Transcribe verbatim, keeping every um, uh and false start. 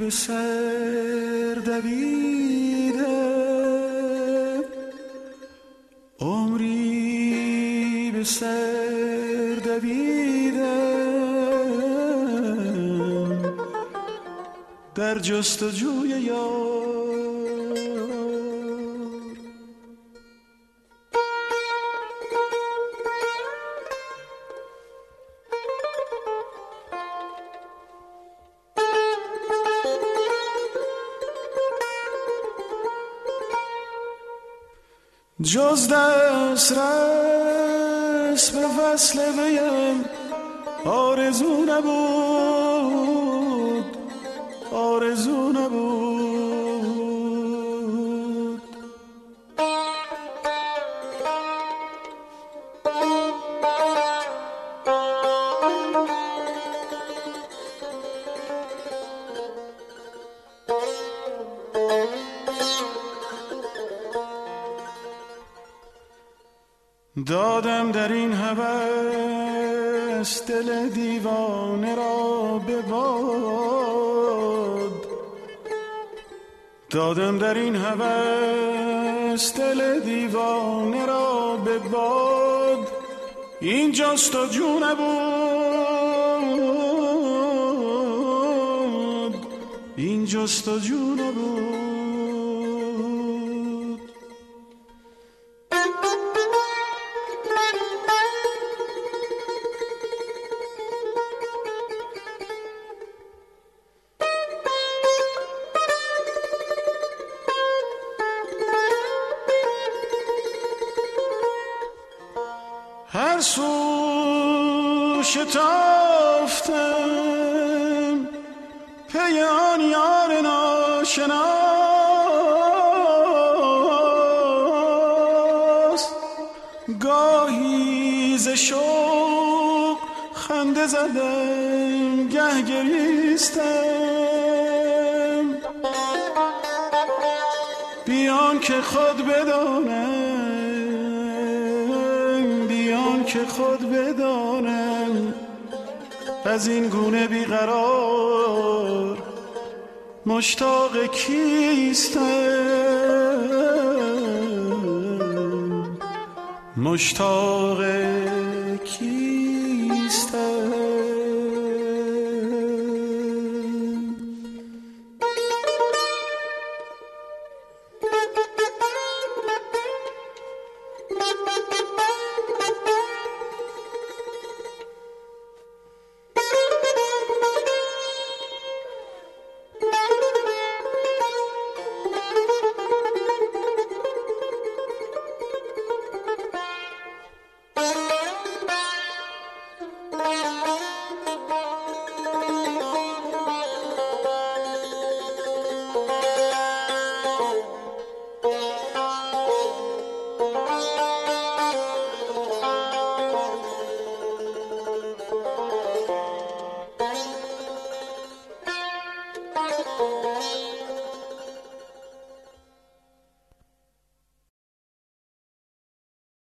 به سر دویده، عمری به سر دویده، در جستجوی یار. جز دسترس به وصل ویم آرزو نبود، آرزو نبود. دادم در این هوس دل دیوانه را به باد، دادم در این هوس دل دیوانه را به باد. این جستجو نبود، این جستجو نبود. هر سو شتافتم پی آن یار ناشناس، گاهی ز شوق خنده زدم گه گریستم، بیان که خود بدانم، که خود بدانم از این گونه بیقرار مشتاق کیستم، مشتاق کیستم. Thank you.